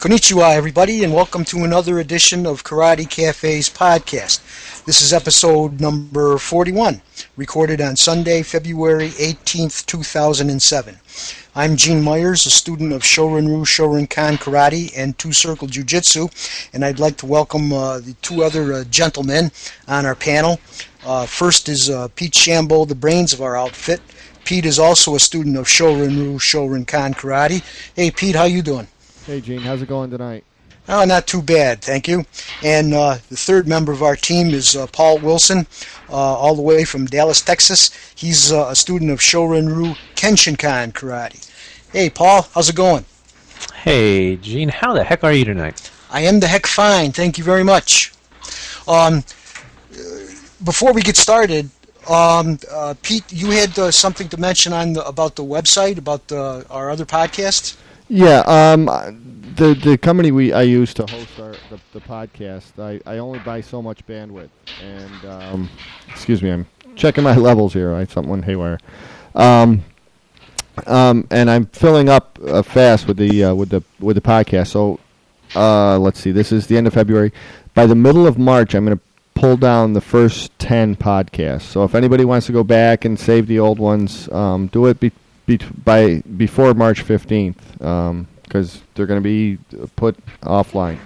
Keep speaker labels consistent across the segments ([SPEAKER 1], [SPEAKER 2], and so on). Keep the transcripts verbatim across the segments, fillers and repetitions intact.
[SPEAKER 1] Konnichiwa, everybody, and welcome to another edition of Karate Cafe's podcast. This is episode number forty-one, recorded on Sunday, February eighteenth, two thousand seven. I'm Gene Myers, a student of Shorin-Ryu Shorin-Kan Karate and Two-Circle Jiu-Jitsu, and I'd like to welcome uh, the two other uh, gentlemen on our panel. Uh, first is uh, Pete Shambo, the brains of our outfit. Pete is also a student of Shorin-Ryu Shorin-Kan Karate. Hey, Pete, how you doing?
[SPEAKER 2] Hey, Gene, how's it going tonight?
[SPEAKER 1] Oh, not too bad, thank you. And uh, the third member of our team is uh, Paul Wilson, uh, all the way from Dallas, Texas. He's uh, a student of Shorin-Ryu Kenshinkan Karate. Hey, Paul, how's it going?
[SPEAKER 3] Hey, Gene, how the heck are you tonight?
[SPEAKER 1] I am the heck fine, thank you very much. Um, before we get started, um, uh, Pete, you had uh, something to mention on the, about the website, about uh, our other podcasts?
[SPEAKER 2] Yeah, um, the the company we I use to host our the, the podcast, I, I only buy so much bandwidth, and um, excuse me, I'm checking my levels here. I something went haywire, um, um, and I'm filling up uh, fast with the uh, with the with the podcast. So uh, let's see, this is the end of February. By the middle of March, I'm going to pull down the first ten podcasts. So if anybody wants to go back and save the old ones, um, do it. Be- Be- by before March fifteenth, because um, they're going to be put offline.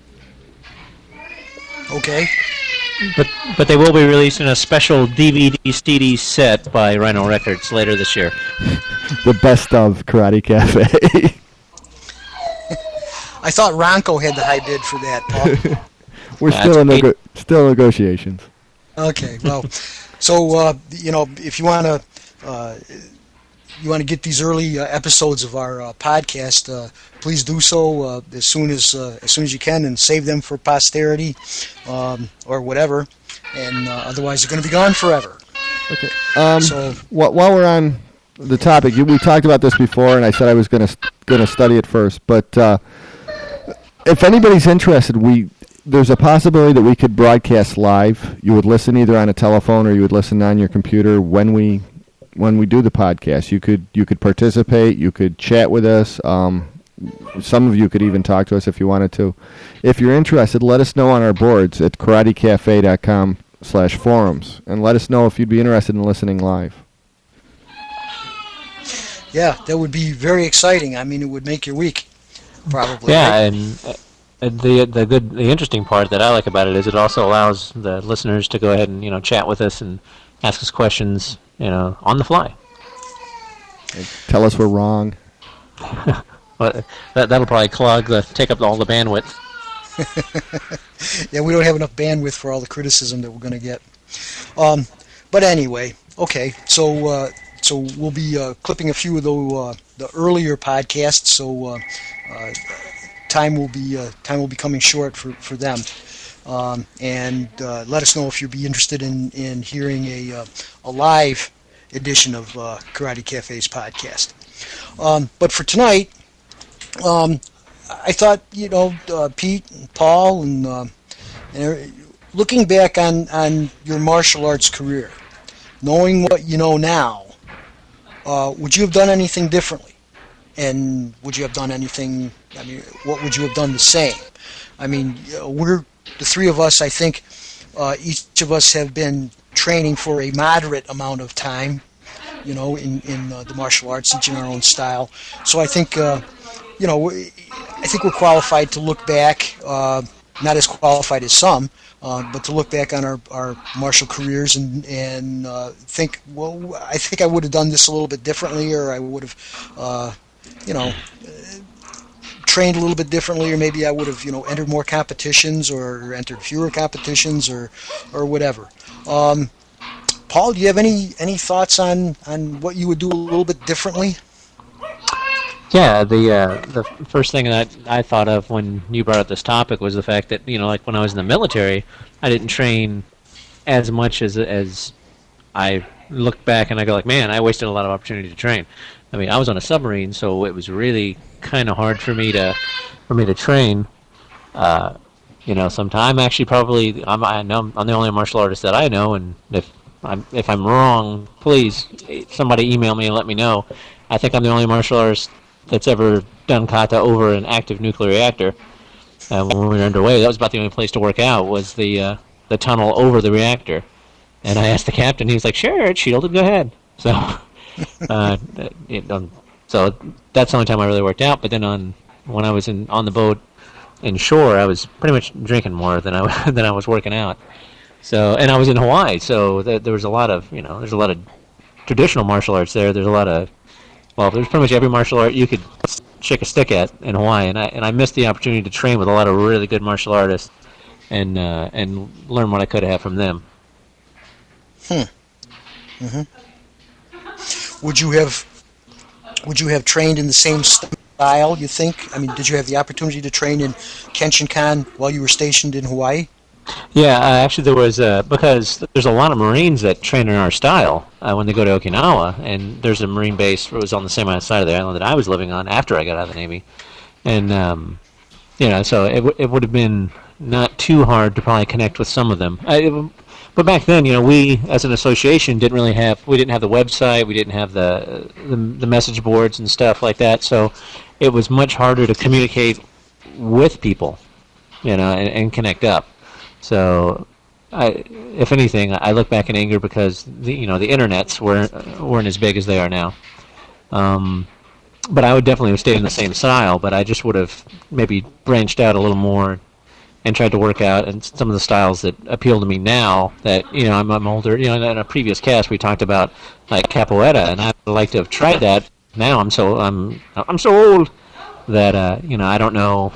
[SPEAKER 1] Okay.
[SPEAKER 3] But but they will be releasing a special D V D C D set by Rhino Records later this year.
[SPEAKER 2] The best of Karate Cafe.
[SPEAKER 1] I thought Ronco had the high bid for that, Paul.
[SPEAKER 2] We're
[SPEAKER 3] That's
[SPEAKER 2] still in
[SPEAKER 3] great.
[SPEAKER 2] nego- still negotiations.
[SPEAKER 1] Okay, well, so uh, you know, if you want to. Uh, you want to get these early uh, episodes of our uh, podcast, uh, please do so uh, as soon as uh, as soon as you can, and save them for posterity um, or whatever. And uh, otherwise, they're going to be gone forever.
[SPEAKER 2] Okay. Um,
[SPEAKER 1] so
[SPEAKER 2] wh- while we're on the topic, you, we talked about this before, and I said I was going to st- going to study it first. But uh, if anybody's interested, we there's a possibility that we could broadcast live. You would listen either on a telephone or you would listen on your computer when we. When we do the podcast, you could you could participate, you could chat with us. Um, some of you could even talk to us if you wanted to. If you're interested, let us know on our boards at karatecafe.com slash forums, and let us know if you'd be interested in listening live.
[SPEAKER 1] yeah, that would be very exciting. I mean, it would make your week, probably.
[SPEAKER 3] Yeah,
[SPEAKER 1] right?
[SPEAKER 3] and uh, the the good the interesting part that I like about it is it also allows the listeners to go ahead and you know chat with us and ask us questions you know on the fly.
[SPEAKER 2] And tell us we're wrong.
[SPEAKER 3] But that that'll probably clog the take up all the bandwidth.
[SPEAKER 1] Yeah, we don't have enough bandwidth for all the criticism that we're going to get. Um, but anyway, okay, so uh, so we'll be uh, clipping a few of the uh, the earlier podcasts. So uh, uh, time will be uh, time will be coming short for for them. Um, and uh, let us know if you'd be interested in, in hearing a uh, a live edition of uh, Karate Cafe's podcast. Um, but for tonight, um, I thought, you know, uh, Pete and Paul, and, uh, and looking back on, on your martial arts career, knowing what you know now, uh, would you have done anything differently? And would you have done anything, I mean, what would you have done the same? I mean, we're the three of us, I think, uh, each of us have been training for a moderate amount of time, you know, in, in uh, the martial arts, each in our own style. So I think, uh, you know, I think we're qualified to look back, uh, not as qualified as some, uh, but to look back on our, our martial careers and, and uh, think, well, I think I would have done this a little bit differently, or I would have, uh, you know, trained a little bit differently, or maybe I would have, you know, entered more competitions or entered fewer competitions, or, or whatever. Um, Paul, do you have any, any thoughts on, on what you would do a little bit differently?
[SPEAKER 3] Yeah, the uh, the first thing that I thought of when you brought up this topic was the fact that you know, like when I was in the military, I didn't train as much as as I look back and I go like, man, I wasted a lot of opportunity to train. I mean, I was on a submarine, so it was really kind of hard for me to for me to train. Uh, you know, sometime actually probably I'm I know I'm the only martial artist that I know, and if I'm if I'm wrong, please somebody email me and let me know. I think I'm the only martial artist that's ever done kata over an active nuclear reactor. Uh, when we were underway, that was about the only place to work out was the uh, the tunnel over the reactor. And I asked the captain, he was like, "Sure, it's shielded. Go ahead." So, uh, it, um, so that's the only time I really worked out. But then on when I was in on the boat inshore, I was pretty much drinking more than I than I was working out. So, and I was in Hawaii, so th- there was a lot of you know, there's a lot of traditional martial arts there. There's a lot of well, there's pretty much every martial art you could shake a stick at in Hawaii, and I and I missed the opportunity to train with a lot of really good martial artists and uh, and learn what I could have from them.
[SPEAKER 1] Hmm. Mm-hmm. Would you have would you have trained in the same style, you think? I mean, did you have the opportunity to train in Kenshinkan while you were stationed in Hawaii?
[SPEAKER 3] Yeah, uh, actually there was, uh, because there's a lot of Marines that train in our style uh, when they go to Okinawa, and there's a Marine base that was on the same side of the island that I was living on after I got out of the Navy. And, um, you know, so it, w- it would have been not too hard to probably connect with some of them. I, it, but back then, you know, we as an association didn't really have, we didn't have the website, we didn't have the, the the message boards and stuff like that, so it was much harder to communicate with people, you know, and, and connect up. So, I, if anything, I look back in anger because the, you know the internets weren't weren't as big as they are now. Um, but I would definitely have stayed in the same style, but I just would have maybe branched out a little more and tried to work out and some of the styles that appeal to me now. That you know I'm, I'm older. You know, in a previous cast we talked about like capoeira, and I'd like to have tried that. Now I'm so I'm I'm so old that uh, you know I don't know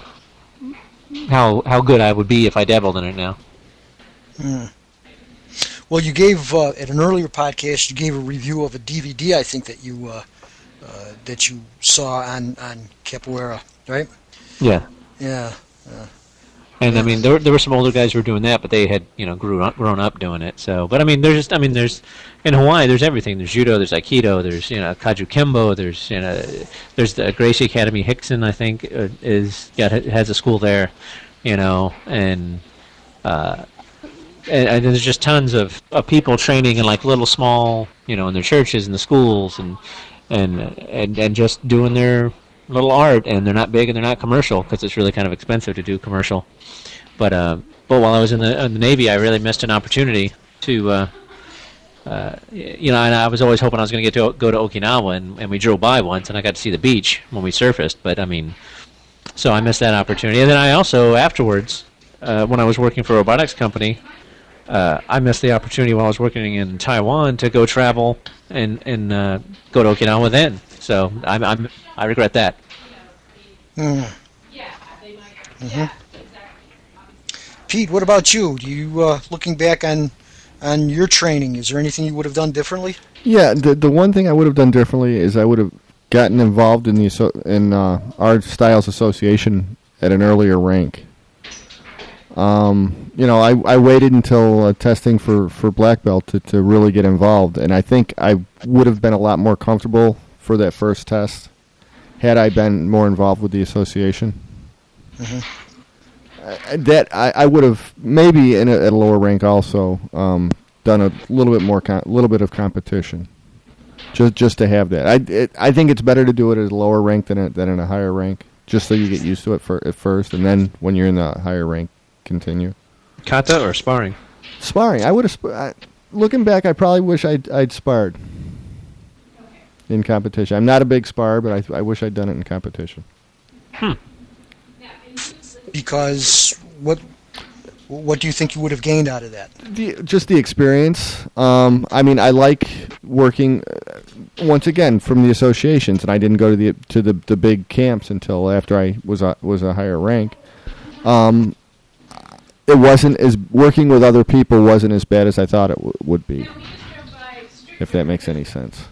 [SPEAKER 3] how how good I would be if I dabbled in it now.
[SPEAKER 1] Hmm. Well, you gave uh, at an earlier podcast you gave a review of a D V D I think that you uh, uh, that you saw on, on capoeira, right?
[SPEAKER 3] Yeah.
[SPEAKER 1] Yeah. Uh,
[SPEAKER 3] And I mean, there were, there were some older guys who were doing that, but they had you know grew up, grown up doing it. So, but I mean, there's just I mean, there's in Hawaii, there's everything. There's judo, there's aikido, there's you know kaju kembo, there's you know there's the Gracie Academy Hickson, I think uh, is yeah has a school there, you know, and uh, and, and there's just tons of, of people training in like little small you know in their churches and the schools and and and and just doing their little art, and they're not big and they're not commercial because it's really kind of expensive to do commercial. But uh, but while I was in the, in the Navy, I really missed an opportunity to, uh, uh, you know, and I was always hoping I was going to get to go to Okinawa, and, and we drove by once, and I got to see the beach when we surfaced. But I mean, so I missed that opportunity. And then I also afterwards, uh, when I was working for a robotics company, uh, I missed the opportunity while I was working in Taiwan to go travel and and uh, go to Okinawa then. So I'm, I'm I regret that.
[SPEAKER 1] mm. Mm-hmm. Pete, what about you? Do you uh, looking back on on your training, is there anything you would have done differently?
[SPEAKER 2] Yeah, the the one thing I would have done differently is I would have gotten involved in the asso- in uh, our Styles Association at an earlier rank. Um, you know, I, I waited until uh, testing for, for black belt to, to really get involved, and I think I would have been a lot more comfortable for that first test had I been more involved with the association. Mm-hmm. Uh, that I, I would have maybe in a, at a lower rank also um, done a little bit more, a little bit of competition, just just to have that. I it, I think it's better to do it at a lower rank than a, than in a higher rank, just so you get used to it for, at first, and then when you're in the higher rank, continue.
[SPEAKER 3] Kata or sparring?
[SPEAKER 2] Sparring. I would have. Sp- I, looking back, I probably wish I'd I'd sparred in competition. I'm not a big spar, but I I wish I'd done it in competition.
[SPEAKER 3] Hmm.
[SPEAKER 1] Because what what do you think you would have gained out of that?
[SPEAKER 2] The, just the experience. Um, I mean, I like working uh, once again from the associations, and I didn't go to the to the, the big camps until after I was a, was a higher rank. Um, it wasn't as working with other people wasn't as bad as I thought it w- would be. If that makes any sense.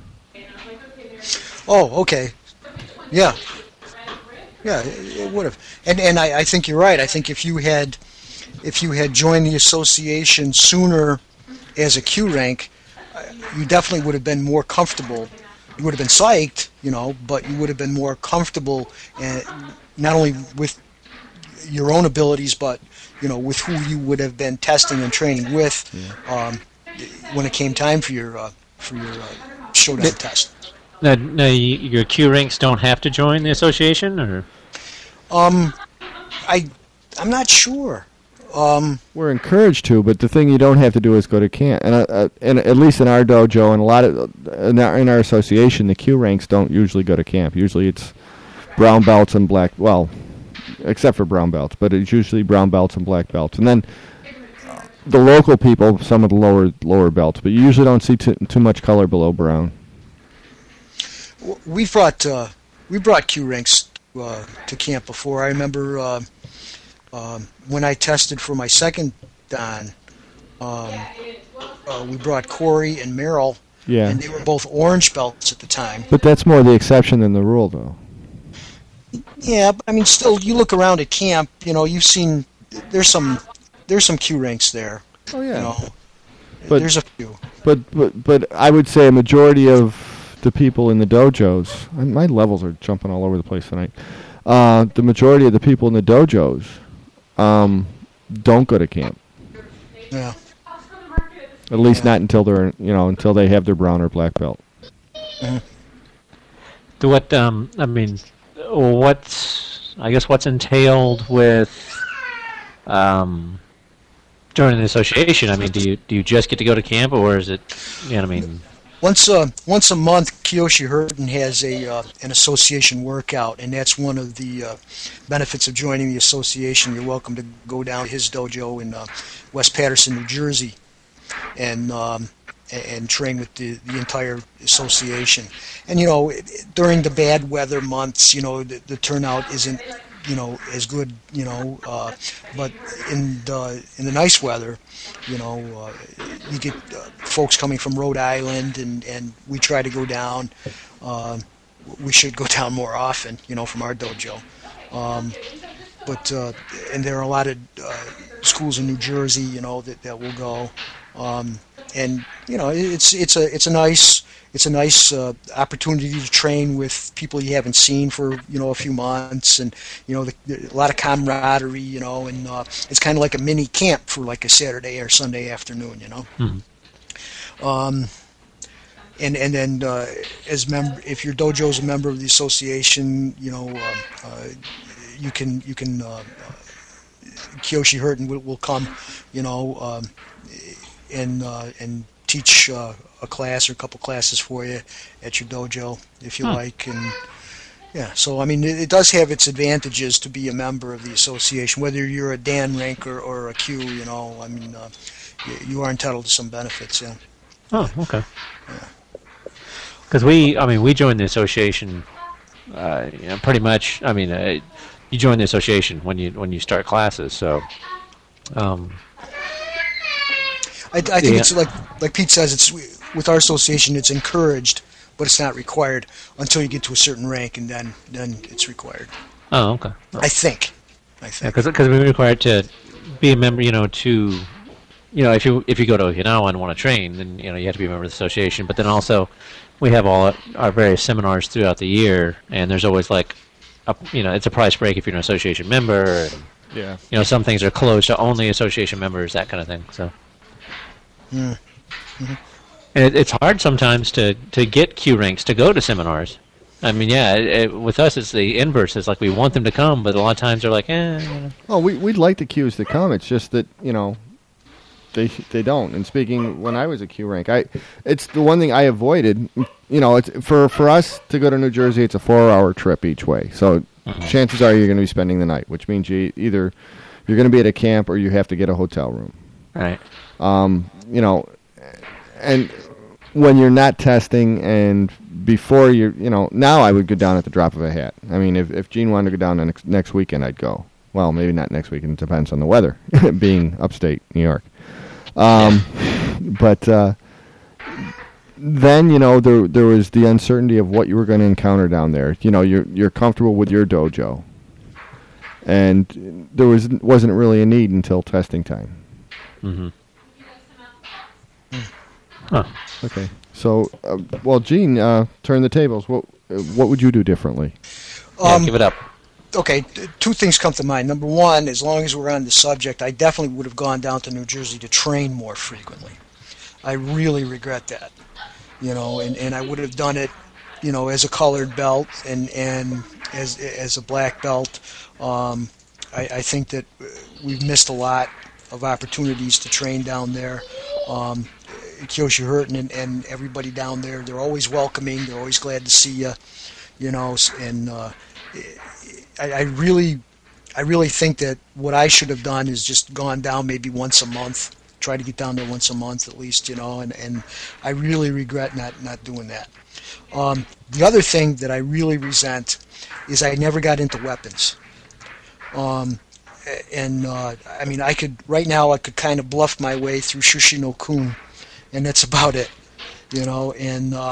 [SPEAKER 1] Oh, okay. Yeah. Yeah, it, it would have. And and I, I think you're right. I think if you had if you had joined the association sooner as a Q rank, uh, you definitely would have been more comfortable. You would have been psyched, you know, but you would have been more comfortable, uh, not only with your own abilities, but you know, with who you would have been testing and training with, yeah. um, when it came time for your uh, for your uh, showdown
[SPEAKER 3] Maybe,
[SPEAKER 1] test.
[SPEAKER 3] Now, now y- your Q ranks don't have to join the association, or
[SPEAKER 1] Um, I I'm not sure. Um,
[SPEAKER 2] We're encouraged to, but the thing you don't have to do is go to camp. And, uh, uh, and at least in our dojo and a lot of in our, in our association, the Q ranks don't usually go to camp. Usually it's brown belts and black. Well, except for brown belts, but it's usually brown belts and black belts. And then the local people, some of the lower lower belts, but you usually don't see t- too much color below brown.
[SPEAKER 1] w- we brought uh, we brought Q ranks uh, to camp before. I remember uh, um, when I tested for my second dan, um, uh, we brought Corey and Merrill,
[SPEAKER 2] Yeah,
[SPEAKER 1] and they were both orange belts at the time.
[SPEAKER 2] but that's more the exception than the rule, though.
[SPEAKER 1] Yeah, but I mean, still, you look around at camp, you know, you've seen there's some there's some Q ranks there.
[SPEAKER 2] Oh
[SPEAKER 1] You know,
[SPEAKER 2] But-
[SPEAKER 1] there's a few.
[SPEAKER 2] But but but I would say a majority of the people in the dojos, and my levels are jumping all over the place tonight. Uh, the majority of the people in the dojos um, don't go to camp.
[SPEAKER 1] Yeah.
[SPEAKER 2] At least
[SPEAKER 1] Yeah.
[SPEAKER 2] not until they're you know until they have their brown or black belt.
[SPEAKER 3] do what? Um, I mean, what's I guess what's entailed with um, joining the association? I mean, do you do you just get to go to camp, or is it? You know, what I mean,
[SPEAKER 1] Once uh, once a month, Kiyoshi Hurton has a uh, an association workout, and that's one of the uh, benefits of joining the association. You're welcome to go down to his dojo in uh, West Patterson, New Jersey, and um, a- and train with the, the entire association. And you know, it- it- during the bad weather months, you know, the, the turnout isn't you know as good, you know, uh, but in the in the nice weather, you know, uh, you get uh, folks coming from Rhode Island, and, and we try to go down. Uh, we should go down more often, you know, from our dojo. Um, but uh, and there are a lot of uh, schools in New Jersey, you know, that, that will go. Um, and you know, it's it's a it's a nice it's a nice uh, opportunity to train with people you haven't seen for you know a few months, and you know the, the, a lot of camaraderie, you know, and uh, it's kind of like a mini camp for like a Saturday or Sunday afternoon, you know.
[SPEAKER 3] Mhm.
[SPEAKER 1] Um, and and then uh, as member, if your dojo is a member of the association, you know, uh, uh, you can you can uh, uh, Kiyoshi Hurton will, will come, you know, um, and uh, and teach uh, a class or a couple classes for you at your dojo if you
[SPEAKER 3] Hmm.
[SPEAKER 1] like, and yeah. So I mean, it, it does have its advantages to be a member of the association, whether you're a Dan rank or, or a Q. You know, I mean, uh, you, you are entitled to some benefits. Yeah.
[SPEAKER 3] oh, okay. Because we, I mean, we joined the association. Uh, you know, pretty much. I mean, uh, you join the association when you when you start classes. So, um,
[SPEAKER 1] I, I think
[SPEAKER 3] Yeah.
[SPEAKER 1] it's like like Pete says. It's with our association, it's encouraged, but it's not required until you get to a certain rank, and then then it's required.
[SPEAKER 3] oh, okay.
[SPEAKER 1] I think. I
[SPEAKER 3] Yeah,
[SPEAKER 1] think.
[SPEAKER 3] because we're required to be a member, you know, to, you know, if you if you go to Okinawa and want to train, then you know you have to be a member of the association. But then also, we have all our various seminars throughout the year, and there's always like, a, you know, it's a price break if you're an association member. And,
[SPEAKER 2] Yeah.
[SPEAKER 3] you know, some things are closed to only association members, that kind of thing. So,
[SPEAKER 1] Hmm.
[SPEAKER 3] and it, it's hard sometimes to to get Q ranks to go to seminars. I mean, yeah, it, it, with us it's the inverse. It's like we want them to come, but a lot of times they're like, eh. You know.
[SPEAKER 2] Oh, we we'd like the Qs to come. It's just that you know, they they don't. And speaking when I was a Q rank, I it's the one thing I avoided. You know, it's for for us to go to New Jersey. It's a four-hour trip each way. So chances are you're going to be spending the night, which means you either you're going to be at a camp or you have to get a hotel room.
[SPEAKER 3] Right.
[SPEAKER 2] Um, you know, and when you're not testing and before you, you know, now I would go down at the drop of a hat. I mean, if if Gene wanted to go down next next weekend, I'd go. Well, maybe not next weekend. It depends on the weather, being upstate New York. Um, but uh, then, you know, there there was the uncertainty of what you were going to encounter down there. You know, you're you're comfortable with your dojo, and there was wasn't really a need until testing time.
[SPEAKER 3] Mm-hmm. Huh.
[SPEAKER 2] Okay. So, uh, well, Gene, uh, turn the tables. What uh, what would you do differently?
[SPEAKER 3] Yeah,
[SPEAKER 1] Um,
[SPEAKER 3] give it up.
[SPEAKER 1] Okay, t- two things come to mind. Number one, as long as we're on the subject, I definitely would have gone down to New Jersey to train more frequently. I really regret that, you know, and, and I would have done it you know, as a colored belt and and as as a black belt, um, I, I think that we've missed a lot of opportunities to train down there. Um, Kyoshi Hurton and, and everybody down there, they're always welcoming. They're always glad to see you, you know. And uh, I, I really, I really think that what I should have done is just gone down maybe once a month. Try to get down there once a month at least, you know. And, and I really regret not not doing that. Um, the other thing that I really resent is I never got into weapons. Um, and uh, I mean, I could right now I could kind of bluff my way through Shushi no Kun, and that's about it, you know. And uh,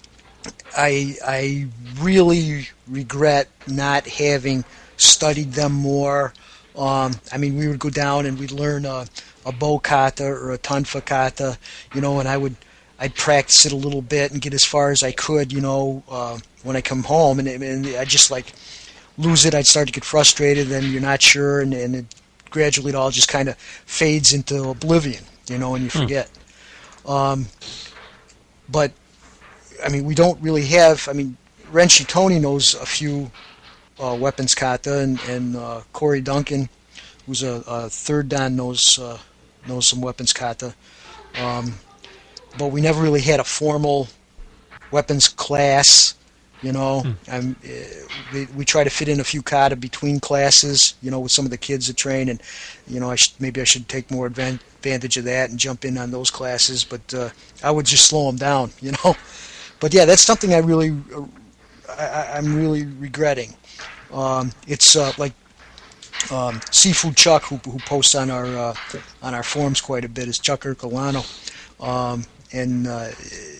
[SPEAKER 1] I I really regret not having studied them more. Um, I mean, we would go down and we'd learn a, a bow kata or a tonfa kata, you know, and I would I'd practice it a little bit and get as far as I could, you know, uh, when I come home, and, and I just like lose it. I'd start to get frustrated, then you're not sure, and, and it gradually it all just kind of fades into oblivion, you know, and you forget. Hmm. Um, but I mean, we don't really have. I mean, Renshi Tony knows a few uh, weapons kata, and, and uh, Corey Duncan, who's a, a third dan, knows uh, knows some weapons kata. Um, but we never really had a formal weapons class, you know. Hmm. I'm, uh, we, we try to fit in a few kata between classes, you know, with some of the kids that train, and you know, I sh- maybe I should take more advan- advantage of that and jump in on those classes. But uh, I would just slow them down, you know. But yeah, that's something I really, uh, I, I'm really regretting. Um, it's uh, like um, Seafood Chuck, who, who posts on our uh, on our forums quite a bit, is Chuck Ercolano. Um, and uh,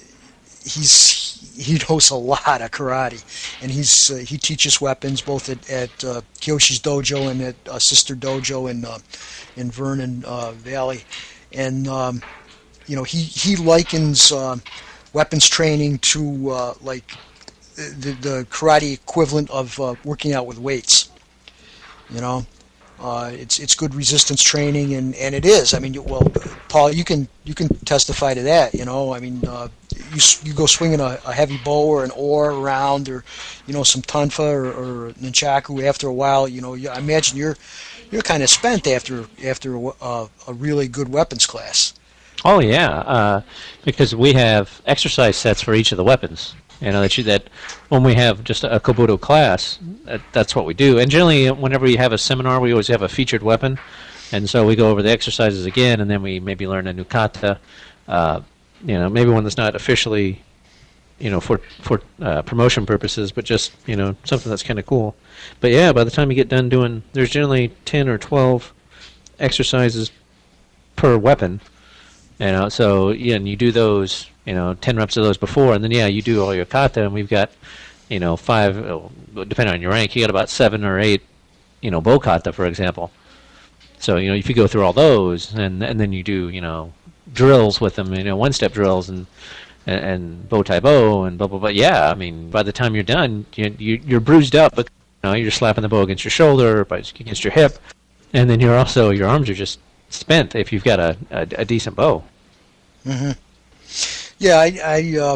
[SPEAKER 1] he's he knows a lot of karate, and he's uh, he teaches weapons both at, at uh, Kyoshi's dojo and at uh, Sister Dojo in uh, in Vernon uh, Valley, and um, you know he he likens uh, weapons training to uh, like the the karate equivalent of uh, working out with weights, you know. Uh, it's it's good resistance training, and, and it is. I mean, you, well, Paul, you can you can testify to that. You know, I mean, uh, you you go swinging a, a heavy bow or an oar around, or you know, some tonfa or, or nunchaku. After a while, you know, you, I imagine you're you're kind of spent after after a, a, a really good weapons class.
[SPEAKER 3] Oh yeah, uh, because we have exercise sets for each of the weapons. You know, that you, that when we have just a Kobudo class, that, that's what we do. And generally, whenever we have a seminar, we always have a featured weapon. And so we go over the exercises again, and then we maybe learn a new kata. Uh, you know, maybe one that's not officially, you know, for for uh, promotion purposes, but just, you know, something that's kind of cool. But yeah, by the time you get done doing, there's generally ten or twelve exercises per weapon. You know, so yeah, and you do those, you know, ten reps of those before, and then yeah, you do all your kata, and we've got, you know, five, depending on your rank, you got about seven or eight, you know, bow kata, for example. So you know, if you go through all those, and and then you do, you know, drills with them, you know, one-step drills and and, and bow tie bow and blah blah blah. Yeah, I mean, by the time you're done, you, you you're bruised up, but you know, you're slapping the bow against your shoulder, or against your hip, and then you're also your arms are just spent if you've got a a, a decent bow.
[SPEAKER 1] Mm-hmm. Yeah, I, I, uh,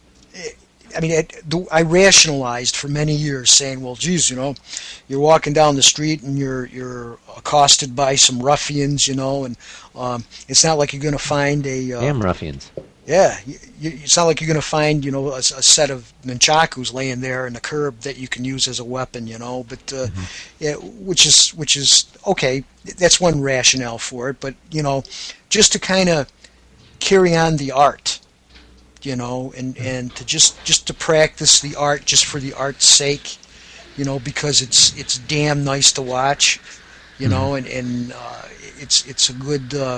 [SPEAKER 1] I mean, I, I rationalized for many years, saying, "Well, geez, you know, you're walking down the street and you're you're accosted by some ruffians, you know, and um, it's not like you're going to find a uh,
[SPEAKER 3] damn ruffians."
[SPEAKER 1] Yeah, you, you, it's not like you're going to find, you know, a, a set of nunchakus laying there in the curb that you can use as a weapon, you know. But uh, mm-hmm. yeah, which is which is okay. That's one rationale for it. But you know, just to kind of carry on the art, you know, and, and to just, just to practice the art just for the art's sake, you know, because it's it's damn nice to watch, you mm-hmm. know, and and uh, it's it's a good. Uh,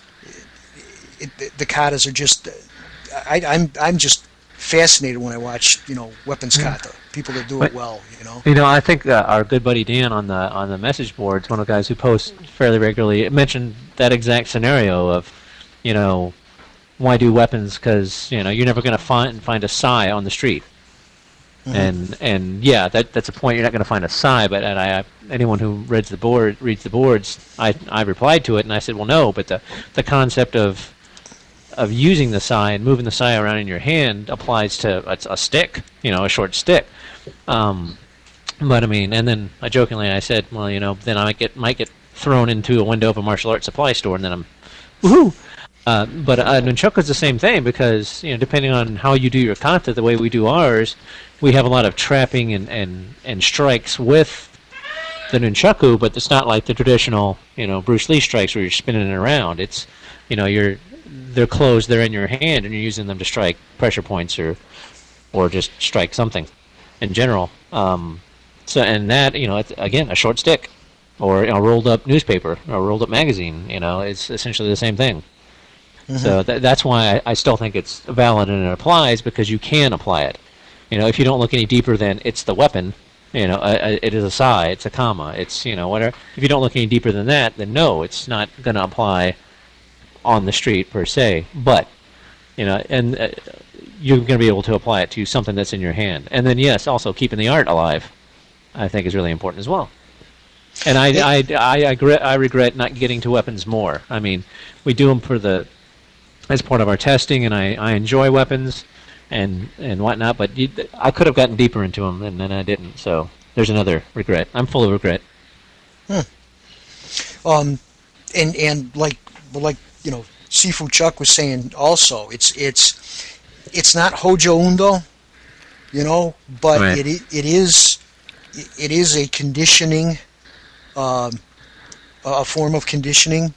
[SPEAKER 1] it, it, the katas are just, I, I'm I'm just fascinated when I watch, you know, weapons kata, people that do
[SPEAKER 3] but,
[SPEAKER 1] it well, you know.
[SPEAKER 3] You know, I think uh, our good buddy Dan on the on the message boards, one of the guys who posts fairly regularly, mentioned that exact scenario of, you know, why do weapons? Because you know you're never going to find find a sai on the street, mm-hmm. and and yeah, that that's a point. You're not going to find a sai, but and I anyone who reads the board reads the boards, I I replied to it and I said, well, no, but the the concept of of using the sai and moving the sai around in your hand applies to a, a stick, you know, a short stick. Um, but I mean, and then I jokingly I said, well, you know, then I might get might get thrown into a window of a martial arts supply store, and then I'm, woohoo! Uh, but uh, nunchaku is the same thing because, you know, depending on how you do your kata, the way we do ours, we have a lot of trapping and, and, and strikes with the nunchaku, but it's not like the traditional, you know, Bruce Lee strikes where you're spinning it around. It's, you know, you're they're closed, they're in your hand, and you're using them to strike pressure points or or just strike something in general. Um, so and that, you know, it's, again, a short stick or a rolled up newspaper or a rolled up magazine. You know, it's essentially the same thing. Mm-hmm. So th- that's why I, I still think it's valid and it applies, because you can apply it. You know, if you don't look any deeper than it's the weapon, you know, uh, uh, it is a sai, it's a comma, it's, you know, whatever. If you don't look any deeper than that, then no, it's not going to apply on the street per se. But, you know, and uh, you're going to be able to apply it to something that's in your hand. And then, yes, also keeping the art alive, I think, is really important as well. And I, I, I, I, regret, I regret not getting to weapons more. I mean, we do them for the as part of our testing, and I, I enjoy weapons and and whatnot, but you, I could have gotten deeper into them, and then I didn't. So there's another regret. I'm full of regret.
[SPEAKER 1] Hmm. Um, and and like like you know, Sifu Chuck was saying also, it's it's it's not Hojo Undo, you know, but
[SPEAKER 3] right.
[SPEAKER 1] it it is it is a conditioning, um, a form of conditioning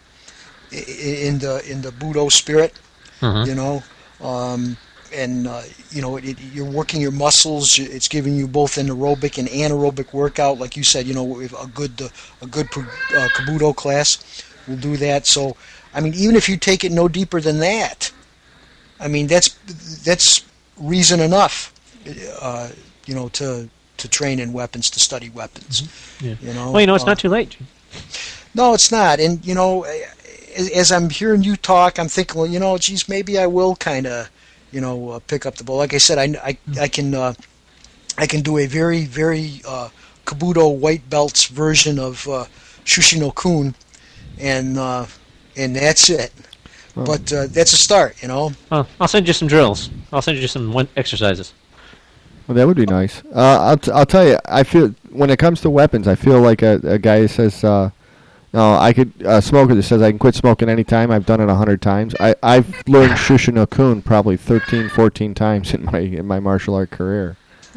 [SPEAKER 1] in the in the Budo spirit,
[SPEAKER 3] mm-hmm.
[SPEAKER 1] you know, um, and uh, you know, it, it, you're working your muscles. It's giving you both an aerobic and anaerobic workout, like you said. You know, a good uh, a good uh, Kabuto class will do that. So, I mean, even if you take it no deeper than that, I mean, that's that's reason enough, uh, you know, to to train in weapons, to study weapons.
[SPEAKER 3] Mm-hmm. Yeah.
[SPEAKER 1] You know,
[SPEAKER 3] well, you know, it's
[SPEAKER 1] uh,
[SPEAKER 3] not too late.
[SPEAKER 1] No, it's not, and you know. As I'm hearing you talk, I'm thinking, well, you know, geez, maybe I will kind of, you know, uh, pick up the ball. Like I said, I, I, I can uh, I can do a very, very uh, Kabuto white belts version of uh, Shushi-no-kun, and uh, and that's it. Well, but uh, that's a start, you know.
[SPEAKER 3] Well, I'll send you some drills. I'll send you some one- exercises.
[SPEAKER 2] Well, that would be nice. Uh, I'll t- I'll tell you, I feel when it comes to weapons, I feel like a, a guy says. Uh, No, I could uh, smoker that says I can quit smoking anytime. I've done it a hundred times. I I've learned Shushi-no-kun probably thirteen, fourteen times in my in my martial art career.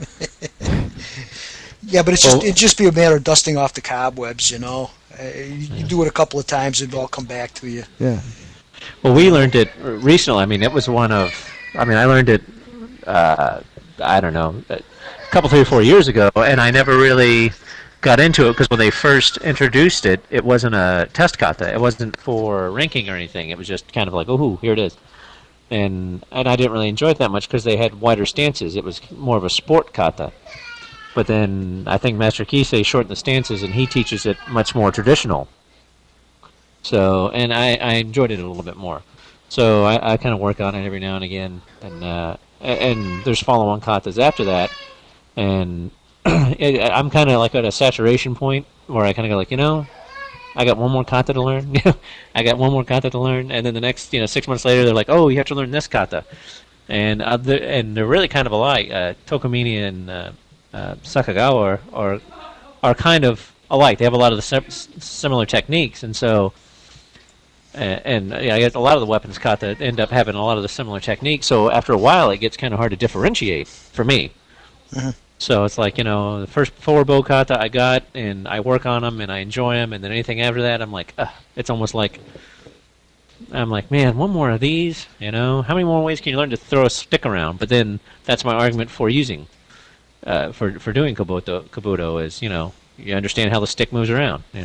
[SPEAKER 1] Yeah, but it's just it'd just be a matter of dusting off the cobwebs, you know. Uh, you, you do it a couple of times, it'll all come back to you.
[SPEAKER 2] Yeah.
[SPEAKER 3] Well, we learned it recently. I mean, it was one of. I mean, I learned it. Uh, I don't know, a couple, three, or four years ago, and I never really got into it because when they first introduced it, it wasn't a test kata. It wasn't for ranking or anything. It was just kind of like, oh, here it is. And and I didn't really enjoy it that much because they had wider stances. It was more of a sport kata. But then I think Master Kisei shortened the stances, and he teaches it much more traditional. So, and I, I enjoyed it a little bit more. So I, I kind of work on it every now and again. And uh, and there's follow-on katas after that. And I'm kind of like at a saturation point where I kind of go like, you know, I got one more kata to learn. I got one more kata to learn, and then the next, you know, six months later, they're like, oh, you have to learn this kata, and uh, they're, and they're really kind of alike. Uh, Tokomini and uh, uh, Sakagawa are, are are kind of alike. They have a lot of the sim- similar techniques, and so, uh, and yeah, I guess a lot of the weapons kata end up having a lot of the similar techniques. So after a while, it gets kind of hard to differentiate for me. Mm-hmm. So it's like, you know, the first four bow kata I got, and I work on them, and I enjoy them, and then anything after that, I'm like, ugh. It's almost like, I'm like, man, one more of these, you know? How many more ways can you learn to throw a stick around? But then that's my argument for using, uh, for for doing Kabuto, Kabuto is, you know, you understand how the stick moves around, you know?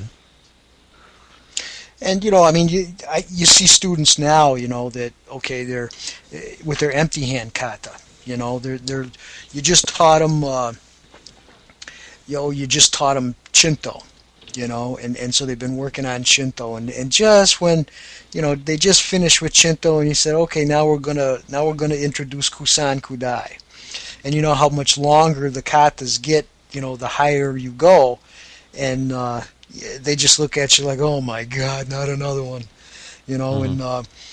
[SPEAKER 1] And, you know, I mean, you I, you see students now, you know, that, okay, they're uh, with their empty hand kata. You know, they're they're you just taught them, uh, you know, you just taught them Shinto, you know, and, and so they've been working on Shinto, and, and just when, you know, they just finished with Shinto, and you said, okay, now we're gonna now we're gonna introduce Kusan Kudai, and you know how much longer the katas get, you know, the higher you go, and uh, they just look at you like, oh my God, not another one, you know, mm-hmm. and. Uh,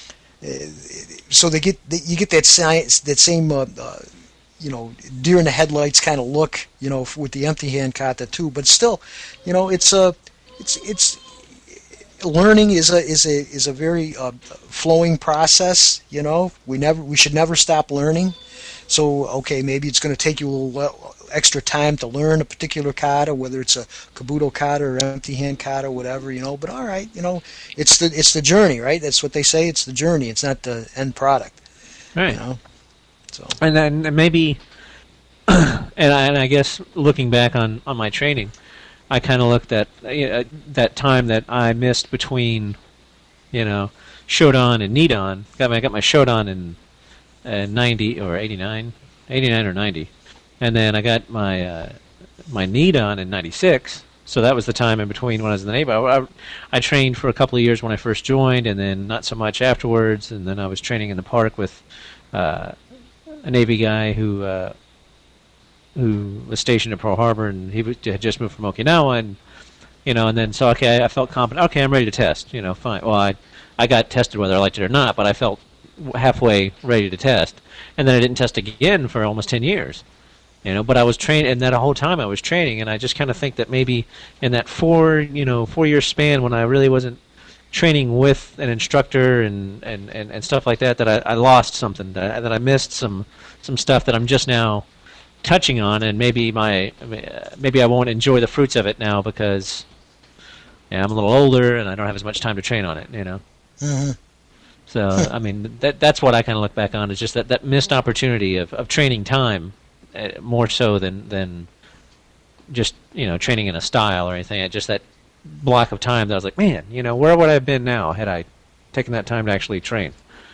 [SPEAKER 1] so they get you get that science, that same uh, uh, you know, deer in the headlights kind of look, you know, with the empty hand kata too. But still, you know, it's a it's it's learning is a is a is a very uh, flowing process. You know, we never we should never stop learning. So okay, maybe it's going to take you a little extra time to learn a particular kata, whether it's a kabuto kata or empty hand kata, whatever, you know. But all right, you know, it's the it's the journey, right? That's what they say. It's the journey. It's not the end product,
[SPEAKER 3] right?
[SPEAKER 1] You know? So
[SPEAKER 3] and then maybe, and I, and I guess looking back on, on my training, I kind of looked at uh, that time that I missed between, you know, Shodan and Nidan. Got my I got my Shodan in uh, ninety or eighty-nine, eighty-nine or ninety. And then I got my uh, my Nidan in ninety-six, so that was the time in between when I was in the Navy. I, I, I trained for a couple of years when I first joined, and then not so much afterwards. And then I was training in the park with uh, a Navy guy who uh, who was stationed at Pearl Harbor, and he was, had just moved from Okinawa, and you know, and then so okay, I felt confident. Okay, I'm ready to test. You know, fine. Well, I I got tested whether I liked it or not, but I felt halfway ready to test, and then I didn't test again for almost ten years. You know, but I was trained, and that whole time I was training, and I just kind of think that maybe in that four, you know, four-year span when I really wasn't training with an instructor and, and, and, and stuff like that, that I, I lost something, that I, that I missed some some stuff that I'm just now touching on, and maybe my maybe I won't enjoy the fruits of it now because yeah, I'm a little older and I don't have as much time to train on it. You know.
[SPEAKER 1] Mm-hmm.
[SPEAKER 3] So I mean, that that's what I kind of look back on, is just that, that missed opportunity of, of training time. Uh, more so than than just, you know, training in a style or anything. It just that block of time that I was like, man, you know, where would I have been now had I taken that time to actually train?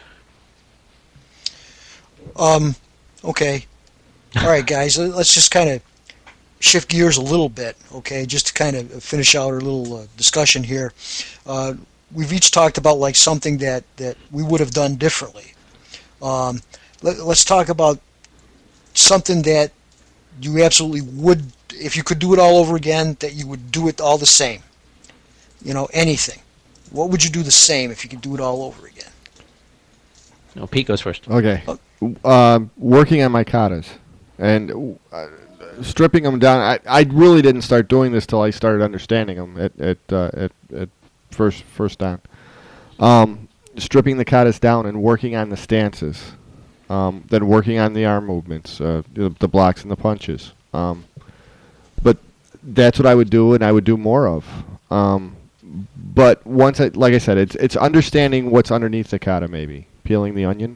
[SPEAKER 1] Um, okay. All right, guys, let's just kind of shift gears a little bit, okay, just to kind of finish out our little uh, discussion here. Uh, we've each talked about, like, something that, that we would have done differently. Um, let, let's talk about something that you absolutely would, if you could do it all over again, that you would do it all the same. You know, anything. What would you do the same if you could do it all over again?
[SPEAKER 3] No, Pete goes first.
[SPEAKER 2] Okay. Uh, working on my katas and uh, stripping them down. I, I really didn't start doing this till I started understanding them at at uh, at, at first first down. Um, stripping the katas down and working on the stances. Um, then working on the arm movements, uh, the, the blocks and the punches. Um, but that's what I would do, and I would do more of. Um, but once, I, like I said, it's it's understanding what's underneath the kata, maybe peeling the onion.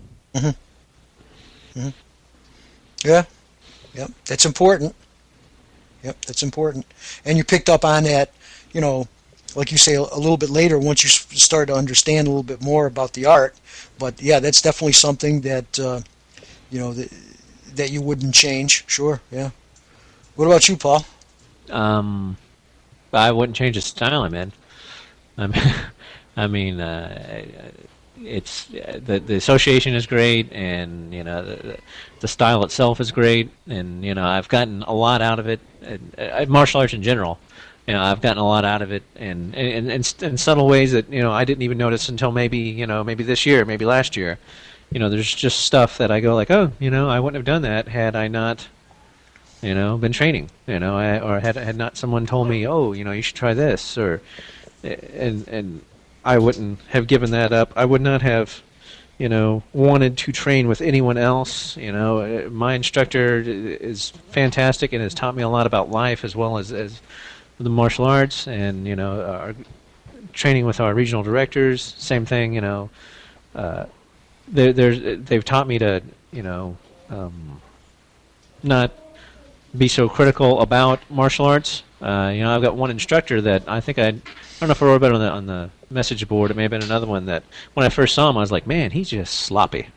[SPEAKER 1] Mm-hmm. Mm-hmm. Yeah, yep, that's important. Yep, that's important. And you picked up on that, you know, like you say, a little bit later once you start to understand a little bit more about the art. But yeah, that's definitely something that uh, you know that, that you wouldn't change. Sure, yeah. What about you, Paul?
[SPEAKER 3] Um, I wouldn't change the style I'm in. I mean, I mean, uh, it's the the association is great, and you know the, the style itself is great, and you know I've gotten a lot out of it. And, uh, martial arts in general. You know, I've gotten a lot out of it, and in in subtle ways that, you know, I didn't even notice until maybe, you know, maybe this year, maybe last year. You know, there's just stuff that I go like, oh, you know, I wouldn't have done that had I not, you know, been training. You know, I, or had had not someone told me, oh, you know, you should try this, or and and I wouldn't have given that up. I would not have, you know, wanted to train with anyone else. You know, my instructor is fantastic and has taught me a lot about life as well as as the martial arts, and you know, our training with our regional directors, same thing. You know, uh, there, there's they've taught me to, you know, um, not be so critical about martial arts. Uh, you know, I've got one instructor that I think I, I don't know if I wrote about it on the on the message board. It may have been another one that when I first saw him, I was like, man, he's just sloppy.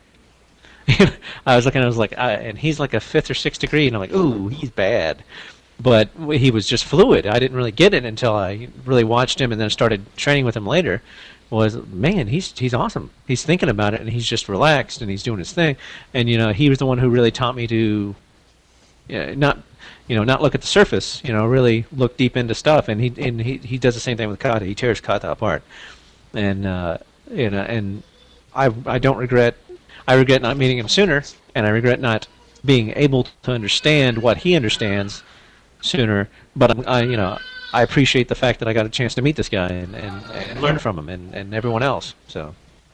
[SPEAKER 3] I was looking, I was like, I, and he's like a fifth or sixth degree, and I'm like, ooh, he's bad. But he was just fluid. I didn't really get it until I really watched him and then started training with him later. Was, man, he's he's awesome. He's thinking about it and he's just relaxed and he's doing his thing. And you know, he was the one who really taught me to, you know, not you know not look at the surface. You know, really look deep into stuff. And he and he he does the same thing with kata. He tears kata apart. And uh, you know, and I I don't regret. I regret not meeting him sooner, and I regret not being able to understand what he understands sooner. But I'm, I, you know, I appreciate the fact that I got a chance to meet this guy and, and, and learn from him and, and everyone else. So,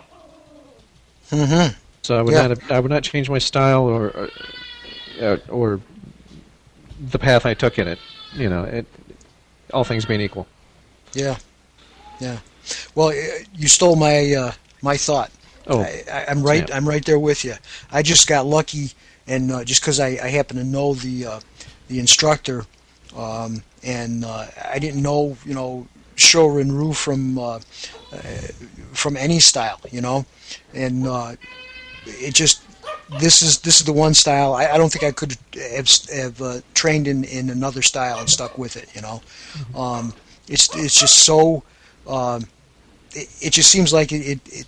[SPEAKER 1] Mm-hmm.
[SPEAKER 3] so I would
[SPEAKER 1] Yeah.
[SPEAKER 3] not I would not change my style or or, uh, or the path I took in it. You know, it, all things being equal.
[SPEAKER 1] Yeah. Yeah. Well, uh, you stole my uh, my thought.
[SPEAKER 3] Oh,
[SPEAKER 1] I, I, I'm right.
[SPEAKER 3] yeah.
[SPEAKER 1] I'm right there with you. I just got lucky, and uh, just because I, I happen to know the uh, the instructor, um, and uh, I didn't know, you know, Shorin Ryu from uh, uh, from any style, you know, and uh, it just this is this is the one style. I, I don't think I could have, have uh, trained in, in another style and stuck with it, you know. Um, it's it's just so. Um, it, it just seems like it. it, it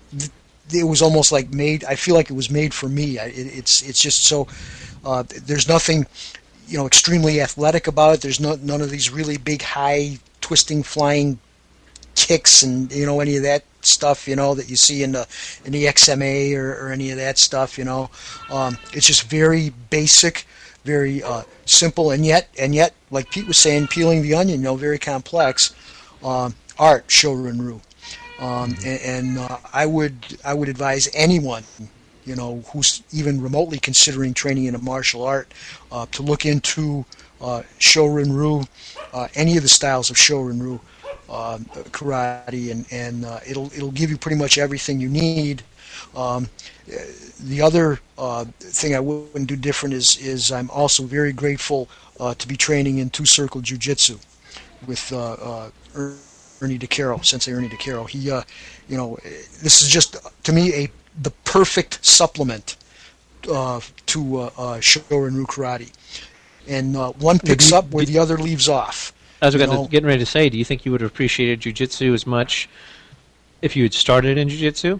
[SPEAKER 1] it was almost like made. I feel like it was made for me. I, it, it's it's just so. Uh, there's nothing, you know, extremely athletic about it. There's no none of these really big, high, twisting, flying kicks and you know any of that stuff. You know that you see in the in the X M A or, or any of that stuff. You know, um, it's just very basic, very uh, simple, and yet and yet, like Pete was saying, peeling the onion. You know, very complex um, art. Shorin Ryu. Um, and and uh, I would I would advise anyone, you know, who's even remotely considering training in a martial art, uh, to look into uh, Shorin Ryu, uh, any of the styles of Shorin Ryu, uh, karate, and and uh, it'll it'll give you pretty much everything you need. Um, the other uh, thing I wouldn't do different is is I'm also very grateful uh, to be training in Two Circle Jiu-Jitsu with. Uh, uh, Ernie DeCaro, Sensei Ernie DeCaro. He, uh, you know, this is just to me a the perfect supplement uh, to uh, uh, Shorin Ryu karate, and uh, one picks up where the other leaves off.
[SPEAKER 3] I was
[SPEAKER 1] you
[SPEAKER 3] getting,
[SPEAKER 1] know.
[SPEAKER 3] getting ready to say, do you think you would have appreciated jiu-jitsu as much if you had started in jiu-jitsu?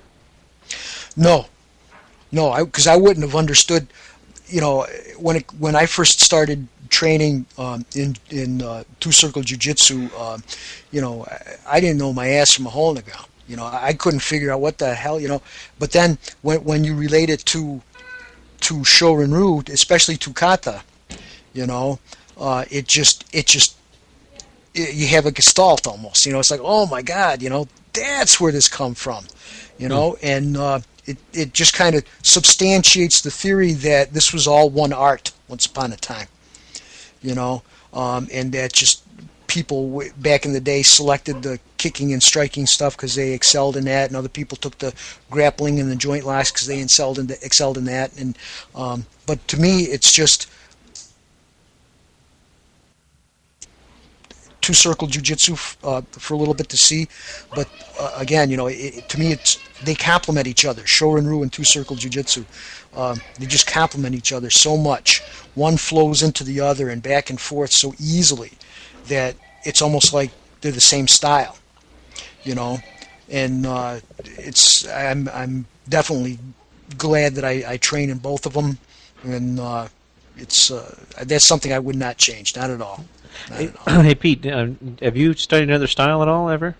[SPEAKER 1] No, no, I because I wouldn't have understood. You know, when it, when I first started training um, in in uh, Two Circle Jiu-Jitsu, uh, you know, I, I didn't know my ass from a hole in the ground. You know, I couldn't figure out what the hell, you know. But then when when you relate it to to Shorin Ryu, especially to kata, you know, uh, it just it just it, you have a gestalt almost. You know, it's like, oh my God, you know, that's where this come from, you know, mm. and uh, it it just kind of substantiates the theory that this was all one art once upon a time. You know, um, and that just people w- back in the day selected the kicking and striking stuff because they excelled in that, and other people took the grappling and the joint locks because they excelled in, the, excelled in that. And um, but to me, it's just Two Circle Jiu-Jitsu f- uh, for a little bit to see. But uh, again, you know, it, it, to me, it's they complement each other. Shorin Ryu and Two Circle Jiu-Jitsu. Um, they just complement each other so much. One flows into the other and back and forth so easily that it's almost like they're the same style, you know. And uh, it's I'm I'm definitely glad that I, I train in both of them, and uh, it's uh, that's something I would not change, not at all. Not
[SPEAKER 3] Hey,
[SPEAKER 1] at all.
[SPEAKER 3] hey Pete, uh, have you studied another style at all ever?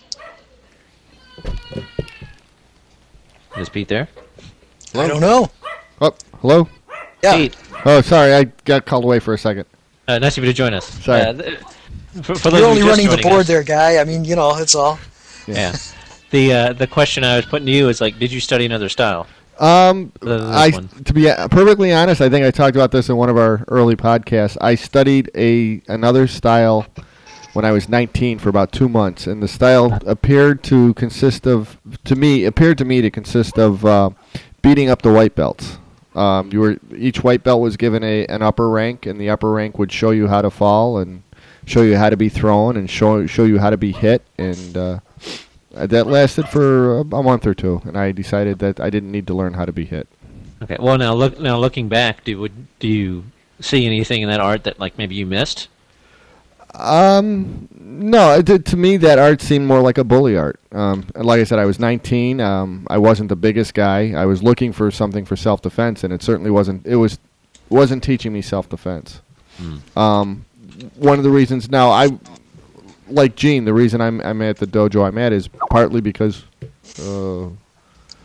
[SPEAKER 3] Is Pete there?
[SPEAKER 1] I don't know.
[SPEAKER 2] Oh, hello?
[SPEAKER 1] Yeah.
[SPEAKER 3] Pete,
[SPEAKER 2] Oh, sorry, I got called away for a second.
[SPEAKER 3] uh, nice of you to join us.
[SPEAKER 2] Sorry.
[SPEAKER 3] Uh, th- for, for those
[SPEAKER 1] You're
[SPEAKER 3] of
[SPEAKER 1] only
[SPEAKER 3] you just
[SPEAKER 1] running the
[SPEAKER 3] joining
[SPEAKER 1] board
[SPEAKER 3] us-
[SPEAKER 1] there, guy. I mean, you know, that's all.
[SPEAKER 3] Yeah. The uh, the question I was putting to you is like, did you study another style?
[SPEAKER 2] Um,
[SPEAKER 3] Other than this
[SPEAKER 2] I,
[SPEAKER 3] one.
[SPEAKER 2] to be uh, perfectly honest, I think I talked about this in one of our early podcasts. I studied a another style when I was nineteen for about two months, and the style appeared to consist of, to me, appeared to me to consist of uh, beating up the white belts. Um, you were each white belt was given a an upper rank, and the upper rank would show you how to fall and show you how to be thrown and show show you how to be hit, and uh, that lasted for a month or two. And I decided that I didn't need to learn how to be hit.
[SPEAKER 3] Okay. Well, now look. Now looking back, do would do you see anything in that art that like maybe you missed?
[SPEAKER 2] Um, no, it, did- to me that art seemed more like a bully art. Um, and like I said, I was nineteen. Um, I wasn't the biggest guy. I was looking for something for self-defense, and it certainly wasn't. It was wasn't teaching me self-defense.
[SPEAKER 3] Hmm.
[SPEAKER 2] Um, one of the reasons now I like Gene. The reason I'm I'm at the dojo I'm at is partly because uh,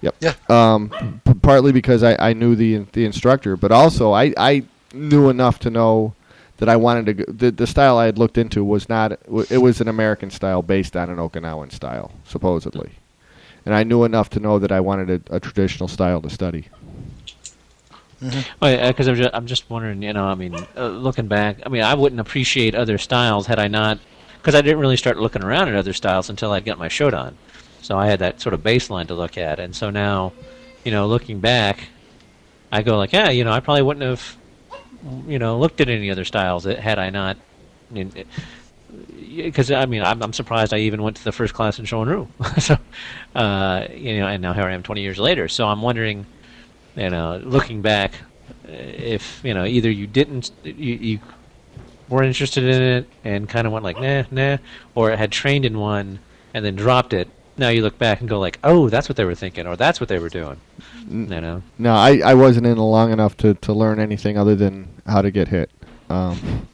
[SPEAKER 2] Yep.
[SPEAKER 1] Yeah.
[SPEAKER 2] Um, p- partly because I, I knew the the instructor, but also I, I knew enough to know that I wanted to go, the the style I had looked into was not it was an American style based on an Okinawan style supposedly, and I knew enough to know that I wanted a, a traditional style to study.
[SPEAKER 3] Because I'm just I'm just wondering, you know, I mean, uh, looking back, I mean, I wouldn't appreciate other styles had I not, because I didn't really start looking around at other styles until I'd got my Shodan. So I had that sort of baseline to look at, and so now, you know, looking back, I go like, yeah, you know, I probably wouldn't have, you know, looked at any other styles had I not, because I mean, I'm, I'm surprised I even went to the first class in Shorin-ryu. So, uh, you know, and now here I am twenty years later. So I'm wondering, you know, looking back, if you know, either you didn't, you, you weren't interested in it and kind of went like, nah, nah, or had trained in one and then dropped it. Now you look back and go like, oh, that's what they were thinking, or that's what they were doing. You know?
[SPEAKER 2] No, I, I wasn't in it long enough to, to learn anything other than how to get hit. Um,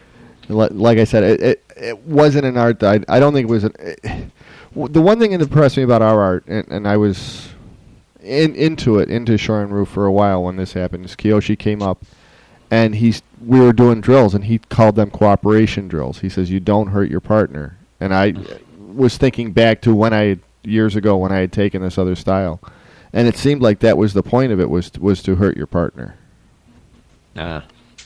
[SPEAKER 2] like I said, it, it it wasn't an art that I, I don't think it was. An, it, the one thing that impressed me about our art, and, and I was in into it, into Shorin-ryu for a while when this happened, is Kiyoshi came up, and he's we were doing drills, and he called them cooperation drills. He says, you don't hurt your partner. And I was thinking back to when I, years ago, when I had taken this other style. And it seemed like that was the point of it, was was to hurt your partner.
[SPEAKER 3] Uh.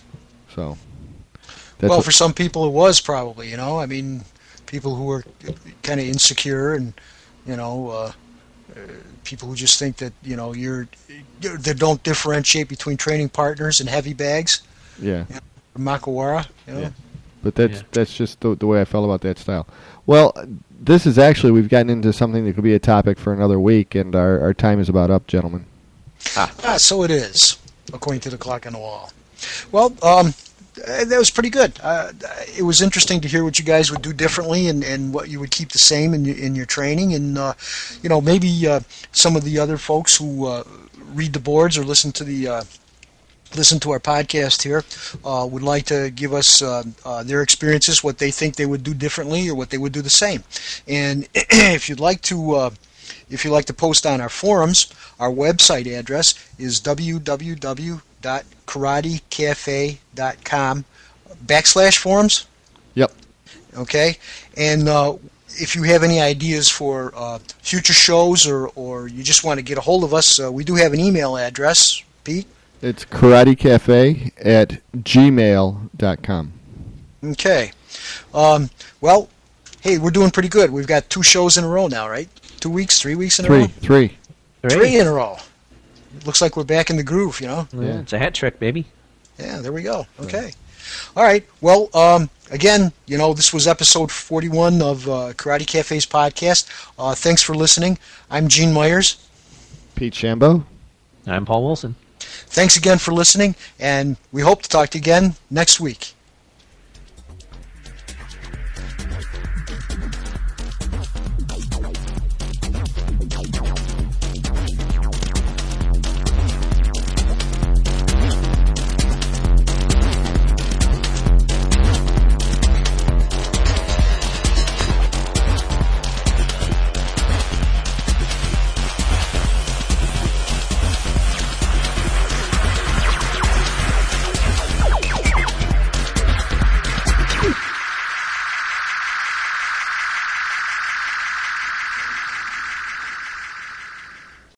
[SPEAKER 2] So. That's
[SPEAKER 1] well,
[SPEAKER 2] what,
[SPEAKER 1] for some people it was probably, you know. I mean, people who are kind of insecure and, you know, uh, uh, people who just think that, you know, you're, you're they don't differentiate between training partners and heavy bags.
[SPEAKER 2] Yeah.
[SPEAKER 1] You know, Makawara, you know.
[SPEAKER 2] Yeah. But that's
[SPEAKER 3] Yeah.
[SPEAKER 2] that's just the, the way I felt about that style. Well, this is actually, we've gotten into something that could be a topic for another week, and our, our time is about up, gentlemen.
[SPEAKER 1] Ah. ah, so it is, according to the clock on the wall. Well, um, that was pretty good. Uh, it was interesting to hear what you guys would do differently and, and what you would keep the same in your, in your training. And, uh, you know, maybe uh, some of the other folks who uh, read the boards or listen to the uh, listen to our podcast here uh, would like to give us uh, uh, their experiences, what they think they would do differently or what they would do the same. And if you'd like to uh, if you'd like to post on our forums, our website address is w w w dot karate cafe dot com backslash forums.
[SPEAKER 2] Yep.
[SPEAKER 1] Okay. And uh, if you have any ideas for uh, future shows or, or you just want to get a hold of us, uh, we do have an email address, Pete.
[SPEAKER 2] It's karatecafe at gmail dot com.
[SPEAKER 1] Okay. Um, well, hey, we're doing pretty good. We've got two shows in a row now, right? Two weeks, three weeks in
[SPEAKER 2] Three,
[SPEAKER 1] a row?
[SPEAKER 2] three.
[SPEAKER 1] Three in a row. Looks like we're back in the groove, you know?
[SPEAKER 3] Yeah, it's a hat trick, baby.
[SPEAKER 1] Yeah, there we go. Okay. All right. Well, um, again, you know, this was episode forty-one of uh, Karate Cafe's podcast. Uh, thanks for listening. I'm Gene Myers.
[SPEAKER 2] Pete Shambo.
[SPEAKER 3] I'm Paul Wilson.
[SPEAKER 1] Thanks again for listening, and we hope to talk to you again next week.